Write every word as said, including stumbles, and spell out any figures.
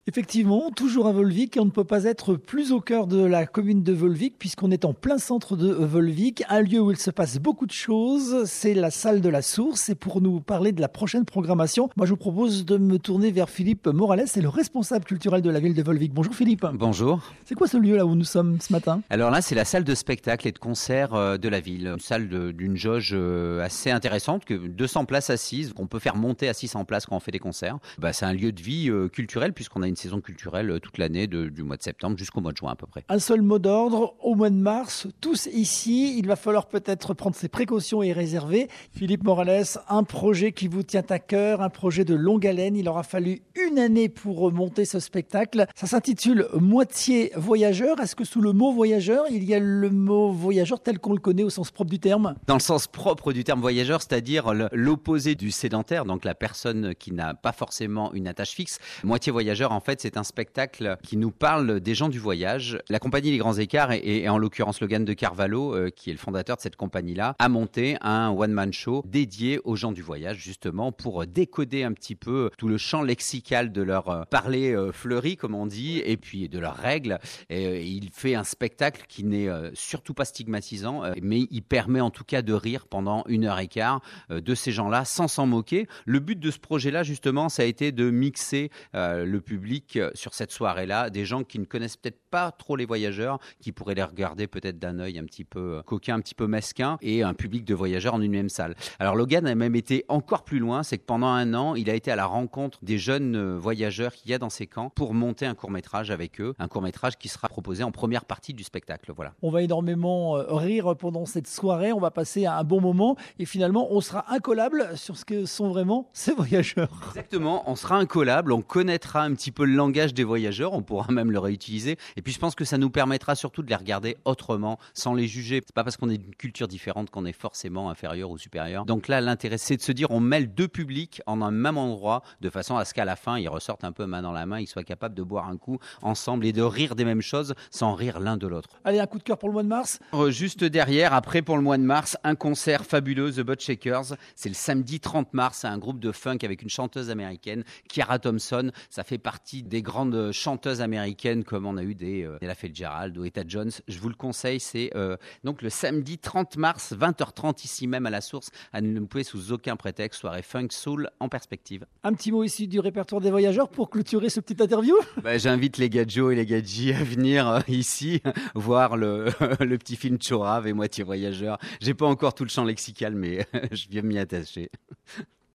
Effectivement, toujours à Volvic, et on ne peut pas être plus au cœur de la commune de Volvic puisqu'on est en plein centre de Volvic, un lieu où il se passe beaucoup de choses, c'est la salle de la Source. Et pour nous parler de la prochaine programmation, moi je vous propose de me tourner vers Philippe Morales, c'est le responsable culturel de la ville de Volvic. Bonjour Philippe. Bonjour. C'est quoi ce lieu là où nous sommes ce matin? Alors là, c'est la salle de spectacle et de concert euh, de la ville. Une salle de- d'une jauge euh, assez intéressante, que deux cents places assises, qu'on peut faire monter à six cents places quand on fait des concerts. Bah, c'est un lieu de vie euh, culturel puisqu'on a une saison culturelle euh, toute l'année, de- du mois de septembre jusqu'au mois de juin à peu près. Un seul mot d'ordre, au mois de mars, tous ici, il va falloir peut-être prendre ses précautions et réserver. Philippe Morales, un projet qui vous tient à cœur, un projet de longue haleine. Il aura fallu une année pour monter ce spectacle. Ça s'intitule Moitié voyageur. Est-ce que sous le mot voyageur, il y a le mot voyageur tel qu'on le connaît au sens propre du terme? Dans le sens propre du terme voyageur, c'est-à-dire le- l'opposé du sédentaire, donc la personne qui n'a pas forcément une attache fixe. Moitié voyageur, en fait, c'est un spectacle qui nous parle des gens du voyage. La compagnie Les Grands Écarts, et, et en l'occurrence Logan de Carvalho, euh, qui est le fondateur de cette compagnie-là, a monté un one-man show dédié aux gens du voyage, justement, pour décoder un petit peu tout le champ lexical de leur euh, parler euh, fleuri, comme on dit, et puis de leurs règles. Et, euh, il fait un spectacle qui n'est euh, surtout pas stigmatisant, euh, mais il permet en tout cas de rire pendant une heure et quart euh, de ces gens-là sans s'en moquer. Le but de ce projet-là, justement, ça a été de mixer euh, le public euh, sur cette soirée-là, des gens qui ne connaissent peut-être pas trop les voyageurs, qui pourraient les regarder peut-être d'un œil un petit peu euh, coquin, un petit peu mesquin, et un public de voyageurs en une même salle. Alors Logan a même été encore plus loin, c'est que pendant un an, il a été à la rencontre des jeunes euh, voyageurs qu'il y a dans ces camps pour monter un court-métrage avec eux, un court-métrage qui sera proposé en première partie du spectacle. Voilà. On va énormément euh, rire pendant cette soirée, on va passer un bon moment et finalement on sera incollable sur ce que sont vraiment ces voyageurs. Exactement, on sera incollable, on connaîtra un petit peu le langage des voyageurs, on pourra même le réutiliser. Et puis je pense que ça nous permettra surtout de les regarder autrement, sans les juger. C'est pas parce qu'on est d'une culture différente qu'on est forcément inférieur ou supérieur. Donc là, l'intérêt, c'est de se dire, on mêle deux publics en un même endroit, de façon à ce qu'à la fin, ils ressortent un peu main dans la main, ils soient capables de boire un coup ensemble et de rire des mêmes choses sans rire l'un de l'autre. Allez, un coup de cœur pour le mois de mars. Euh, Juste derrière, après pour le mois de mars, un concert fabuleux, The Butt Shakers. C'est le samedi trente mars, c'est un groupe de funk avec une chanteuse américaine, Kiara Thompson. Ça fait partie des grandes chanteuses américaines comme on a eu des euh, Ella Fitzgerald ou Etta Jones. Je vous le conseille, c'est euh, donc le samedi trente mars, vingt heures trente ici même à la Source, à ne louper sous aucun prétexte, soirée funk soul en perspective. Un petit mot ici du répertoire des voyageurs pour clôturer ce petit interview. Bah, j'invite les Gadjo et les Gadji à venir euh, ici voir le, le petit film Chorave et Moitié voyageur. J'ai pas encore tout le champ lexical, mais je viens m'y attacher.